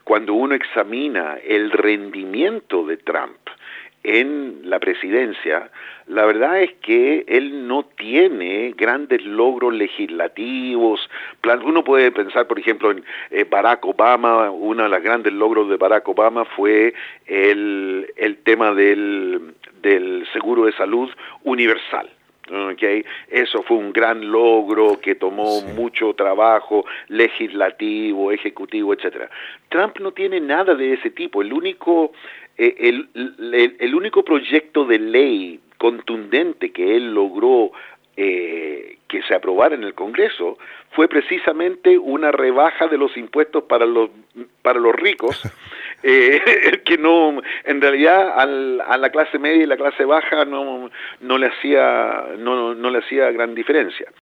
cuando uno examina el rendimiento de Trump en la presidencia, la verdad es que él no tiene grandes logros legislativos. Uno puede pensar, por ejemplo, en Barack Obama. Uno de los grandes logros de Barack Obama fue el tema del seguro de salud universal. Okay. Eso fue un gran logro que tomó mucho trabajo legislativo, ejecutivo, etcétera. Trump no tiene nada de ese tipo. El único proyecto de ley contundente que él logró que se aprobara en el Congreso fue precisamente una rebaja de los impuestos para los ricos, que no, en realidad a la clase media y la clase baja no le hacía gran diferencia.